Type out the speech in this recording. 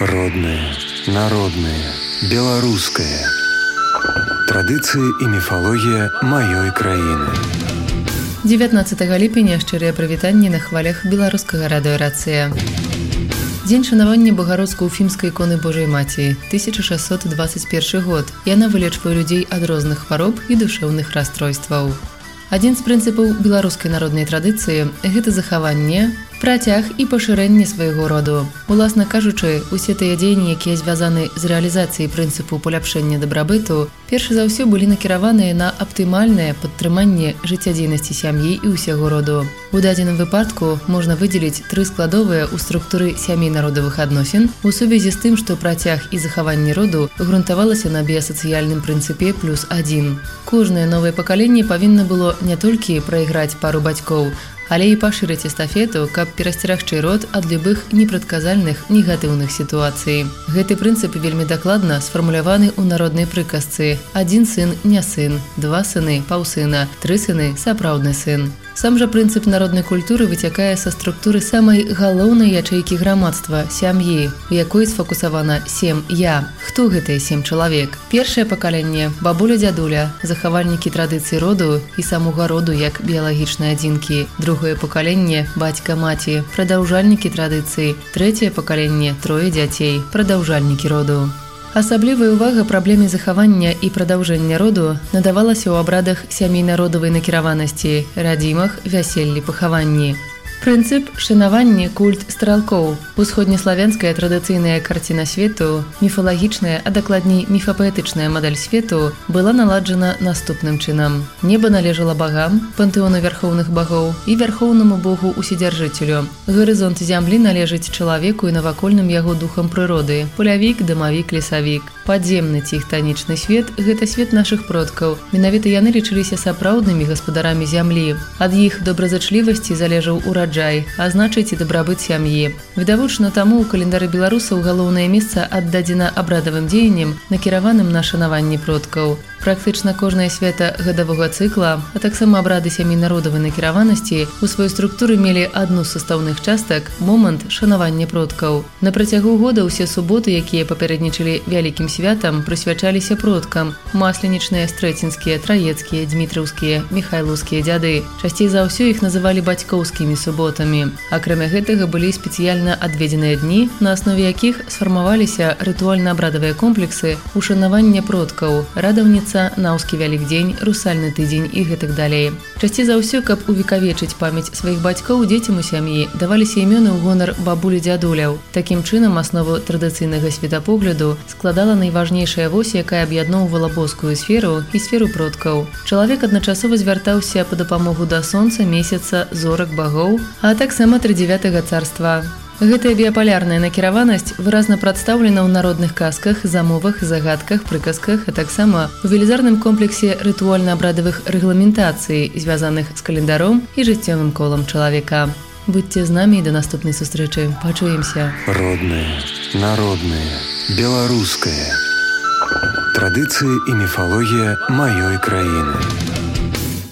Родное, народное, беларускае. Традыцыі і міфалогія маёй краіны. 19 ліпеня шчырыя прывітанні на хвалях беларускага радыёрацыя. Дзень шанавання багародска-уфімскай іконы Божай Маці, 1621 год. Яна вылечвае людзей ад розных хвароб і душэўных расстройстваў. Адзін з прынцыпаў беларускай народнай традыцыі – гэта захаванне, працяг і пашырэнне свайго роду. Уласна кажучы, усе тыя дзеянні, якія звязаны з рэалізацыяй прынцыпу паляпшэння дабрабыту, перш за ўсё былі накіраваныя на аптымальнае падтрыманне жыццядзейнасці сям'і і ўсяго роду. У дадзеным выпадку можна выдзеліць тры складовыя ў структуры сямейна-родавых адносін у сувязі з тым, што працяг і захаванне роду грунтавалася на біясацыяльным прынцыпе +1. Кожнае новае пакаленне павінна было не толькі прайграць пару бацькоў, але і пашырыць эстафету, каб перасцерагчы род ад любых непрадказальных негатыўных сітуацый. Гэты прынцып вельмі дакладна сфармуляваны ў народнай прыказцы: адзін сын не сын, два сыны паўсына, тры сыны сапраўдны сын. Сам жа прынцып народнай культуры выцякае са структуры самай галоўнай ячэйкі грамадства – сям'і, у якой сфокусавана 7 «я». Хто гэтыя 7 чалавек? Першае пакаленне – бабуля-дзядуля, захавальнікі традыцый роду і самога роду як біялагічнай адзінкі. Другое пакаленне – бацька-маці, прадаўжальнікі традыцый. Трэцяе пакаленне – трое дзяцей, прадаўжальнікі роду. Асаблівая ўвага праблеме захавання і прадаўжэння роду надавалася ў абрадах сямейна-родавай накіраванасці, радзімах, вяселлі, пахаванні. Прынцып шанавання культ стралкоў. Усходнеславянская традыцыйная карціна свету, міфалагічная, а дакладней міфапаэтычная мадэль свету была наладжана наступным чынам. Неба належала багам, пантэону вярхоўных багоў і вярхоўнаму богу усідзяржыцелю. Гарызонт зямлі належыць чалавеку і навакольным яго духам прыроды. Палявік, дамавік, лесавік. Падземны цехтанічны свет – гэта свет нашых продкаў. Менавіта яны лічыліся сапраўднымі гаспадарамі зямлі. Ад іх добразычлівасці залежаў ураджай, а значыць і дабрабыт сям'і. Відавочна таму ў календары беларусаў галоўнае месца аддадзена абрадавым дзеянням, накіраваным на шанаванне продкаў. Практычна кожнае свята гадавога цыкла, а таксама абрады сямейна-родавай накіраванасці у сваёй структуры мелі адну з састаўных частак – момант шанавання продкаў. На працягу года ўсе суботы, якія папярэднічалі вялікім святам, прысвячаліся продкам – масленічныя, стрэцінскія, траецкія, дзмітраўскія, міхайлаўскія дзяды. Часцей за ўсё іх называлі бацькоўскімі суботамі. Акрамя гэтага былі спецыяльна адведзеныя дні, на аснове якіх сфармаваліся рытуальна-абрадавыя комплексы ушанавання продкаў, радаўніца, наўскі вялікдзень, русальны тыдзень і гэтак далей. Часцей за ўсё, каб увекавечыць памяць сваіх бацькоў, дзецям у сям'і даваліся імёны ў гонар бабулі-дзядуляў. Такім чынам, аснову традыцыйнага светапогляду складала найважнейшая вось, якая аб'ядноўвала боскую сферу і сферу продкаў. Чалавек адначасова звяртаўся па дапамогу да сонца, месяца, зорак, багоў, а таксама трыдзевятага царства. Гэтая біяпалярная накіраванасць выразна прадстаўлена ў народных казках, замовах, загадках, прыказках, а таксама ў велізарным комплексе рытуальна-абрадавых рэгламентацый, звязаных з календаром і жыццёвым колам чалавека. Будьце з намі і да наступнай сустрэчы. Пачуемся. Роднае, народнае, беларускае. Традыцыі і міфалогія маёй краіны.